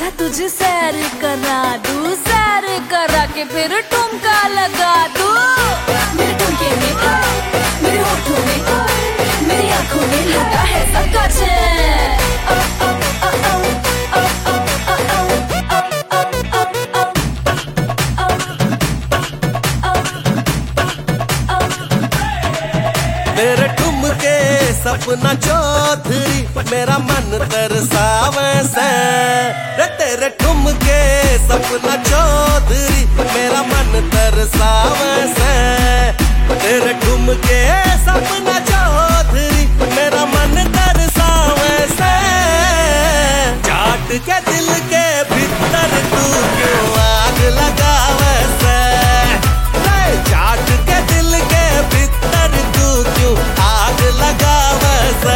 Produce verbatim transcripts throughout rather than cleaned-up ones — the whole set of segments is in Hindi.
आजा तुझे सैर करा दूं, सैर करा के फिर ठुमका लगा दूं। मेरे ठुमके में मेरे होठों में मेरी आंखों में लगा है सबका चैन। तेरे ठुमके सपना चौधरी मेरा मन तरसावे से। तेरे ठुमके सपना चौधरी मेरा मन तरसावे से। तेरे ठुमके सपना चौधरी मेरा मन तरसावे से। चाट के दिल के भीतर तू क्यों आग लगावे से। चाट के दिल के भीतर तू क्यों आग लगावे से।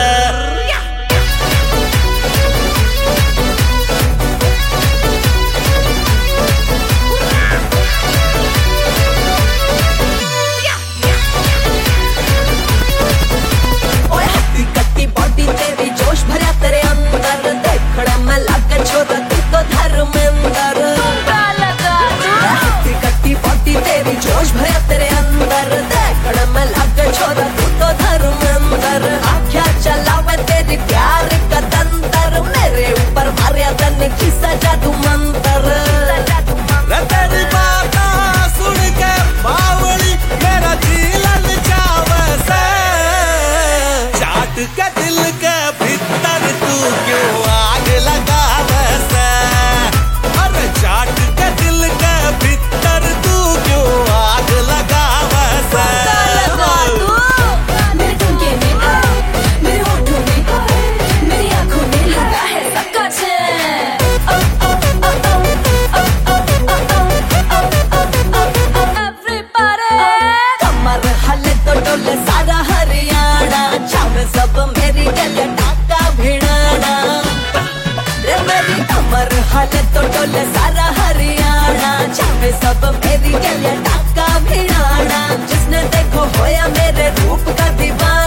जोश भरा तेरे अंदर देखड़ में लग छोरा तू तो धर्मेंद्र। आख्या चलावे तेरी प्यार का तंत्र मेरे ऊपर मारिया तन की सजा तू मंत्र। तेरी बात सुन के बावली मेरा दिल ललचावे से। चाट के दिल के भीतर तू क्यों आग लगावे से। अरे चाट के दिल के भीतर तू क्यों आग लगावे से। मेरे ठुमके में मेरे होठों में मेरी आंखों में लगा है सबका चैन। कमर हले तो डोले सारा हरियाणा छावे सब मेरी गले टाका भिड़ाना। रे मेरी कमर हले तो डोले सारा हरियाणा छावे सब मेरी गले टाका भिड़ाना। जिसने देखो होया मेरे रूप का दीवाना।